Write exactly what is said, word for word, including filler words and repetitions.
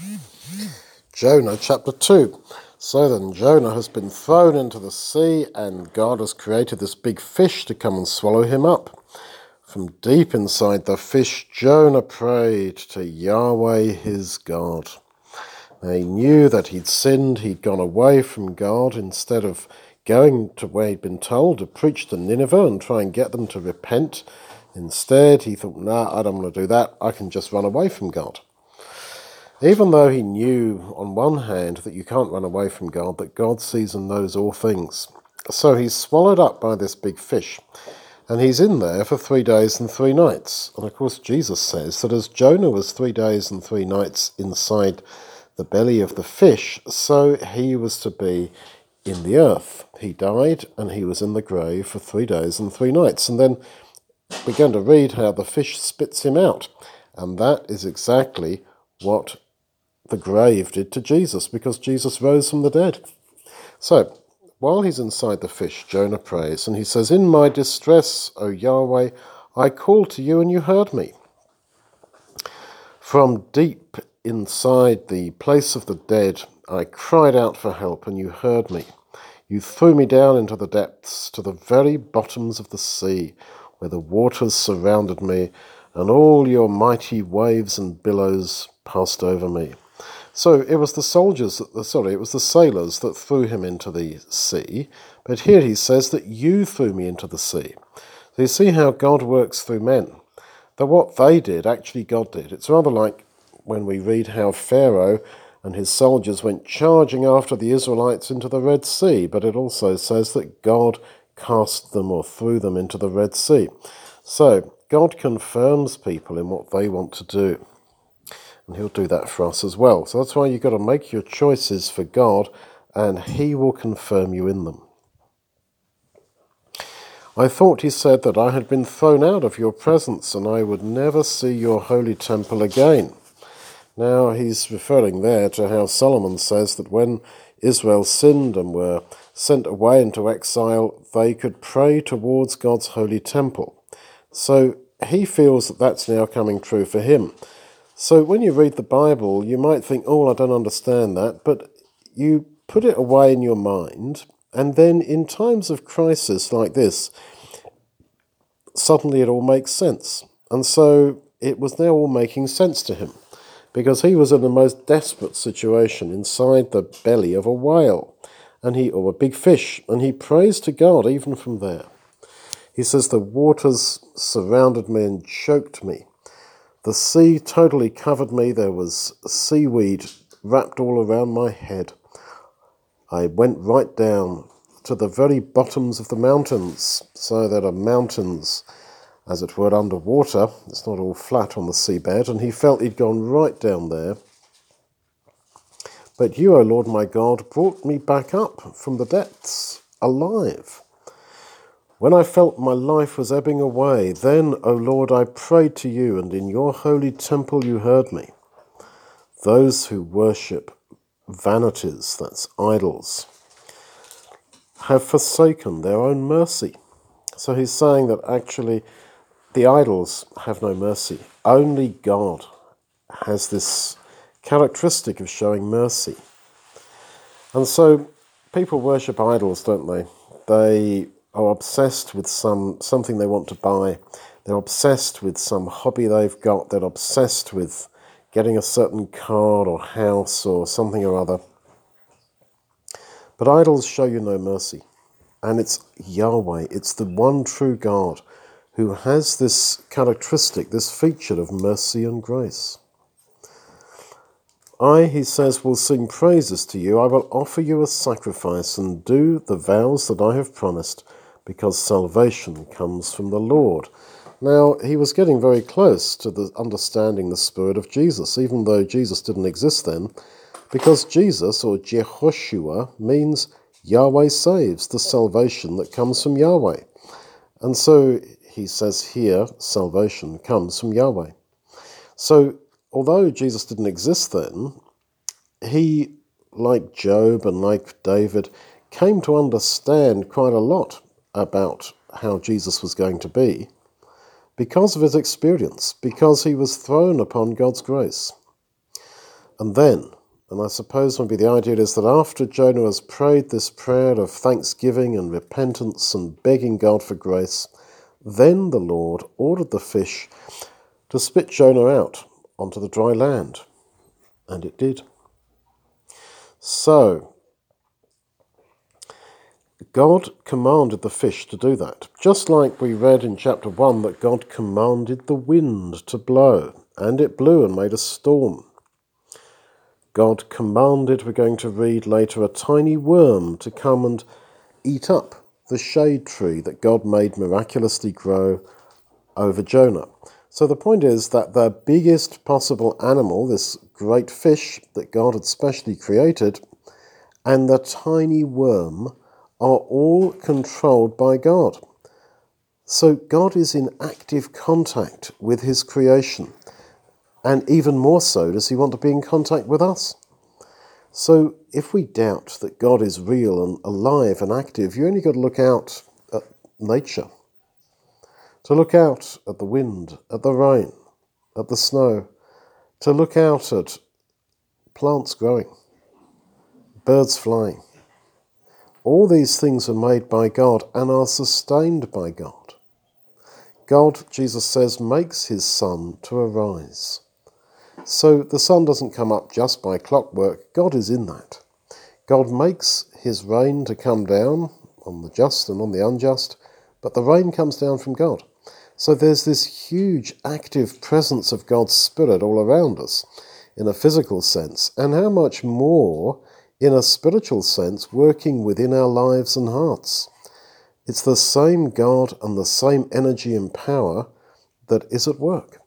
Jonah chapter two. So then Jonah has been thrown into the sea, and God has created this big fish to come and swallow him up. From deep inside the fish, Jonah prayed to Yahweh his God. Now, he knew that he'd sinned, he'd gone away from God instead of going to where he'd been told to preach to Nineveh and try and get them to repent. Instead, he thought, nah, I don't want to do that, I can just run away from God. Even though he knew, on one hand, that you can't run away from God, that God sees and knows all things. So he's swallowed up by this big fish, and he's in there for three days and three nights. And of course, Jesus says that as Jonah was three days and three nights inside the belly of the fish, so he was to be in the earth. He died, and he was in the grave for three days and three nights. And then we're going to read how the fish spits him out. And that is exactly what the grave did to Jesus, because Jesus rose from the dead. So, while he's inside the fish, Jonah prays, and he says, "In my distress, O Yahweh, I called to you and you heard me. From deep inside the place of the dead, I cried out for help and you heard me. You threw me down into the depths, to the very bottoms of the sea, where the waters surrounded me, and all your mighty waves and billows passed over me." So it was the soldiers, that, sorry, it was the sailors that threw him into the sea, but here he says that you threw me into the sea. So you see how God works through men. That what they did, actually God did. It's rather like when we read how Pharaoh and his soldiers went charging after the Israelites into the Red Sea, but it also says that God cast them or threw them into the Red Sea. So God confirms people in what they want to do. And he'll do that for us as well. So that's why you've got to make your choices for God, and he will confirm you in them. I thought, he said, that I had been thrown out of your presence, and I would never see your holy temple again. Now he's referring there to how Solomon says that when Israel sinned and were sent away into exile, they could pray towards God's holy temple. So he feels that that's now coming true for him. So when you read the Bible, you might think, oh, I don't understand that, but you put it away in your mind, and then in times of crisis like this, suddenly it all makes sense. And so it was now all making sense to him, because he was in the most desperate situation inside the belly of a whale, and he or a big fish, and he prays to God even from there. He says, the waters surrounded me and choked me. The sea totally covered me. There was seaweed wrapped all around my head. I went right down to the very bottoms of the mountains. So there are mountains, as it were, underwater. It's not all flat on the seabed. And he felt he'd gone right down there. But you, O Lord my God, brought me back up from the depths, alive. When I felt my life was ebbing away, then, O Lord, I prayed to you, and in your holy temple you heard me. Those who worship vanities, that's idols, have forsaken their own mercy. So he's saying that actually the idols have no mercy. Only God has this characteristic of showing mercy. And so people worship idols, don't they? They are obsessed with some something they want to buy. They're obsessed with some hobby they've got. They're obsessed with getting a certain car or house or something or other. But idols show you no mercy. And it's Yahweh, it's the one true God who has this characteristic, this feature of mercy and grace. I, he says, will sing praises to you. I will offer you a sacrifice and do the vows that I have promised, because salvation comes from the Lord. Now, he was getting very close to the understanding the spirit of Jesus, even though Jesus didn't exist then, because Jesus, or Jehoshua, means Yahweh saves, the salvation that comes from Yahweh. And so he says here, salvation comes from Yahweh. So although Jesus didn't exist then, he, like Job and like David, came to understand quite a lot about how Jesus was going to be because of his experience, because he was thrown upon God's grace. And then, and I suppose maybe the idea is that after Jonah has prayed this prayer of thanksgiving and repentance and begging God for grace, then the Lord ordered the fish to spit Jonah out onto the dry land. And it did. So, God commanded the fish to do that. Just like we read in chapter one that God commanded the wind to blow, and it blew and made a storm. God commanded, we're going to read later, a tiny worm to come and eat up the shade tree that God made miraculously grow over Jonah. So the point is that the biggest possible animal, this great fish that God had specially created, and the tiny worm are all controlled by God. So God is in active contact with his creation, and even more so does he want to be in contact with us. So if we doubt that God is real and alive and active, you only got to look out at nature, to look out at the wind, at the rain, at the snow, to look out at plants growing, birds flying. All these things are made by God and are sustained by God. God, Jesus says, makes his sun to arise. So the sun doesn't come up just by clockwork. God is in that. God makes his rain to come down on the just and on the unjust, but the rain comes down from God. So there's this huge active presence of God's Spirit all around us in a physical sense, and how much more in a spiritual sense working within our lives and hearts. It's the same God and the same energy and power that is at work.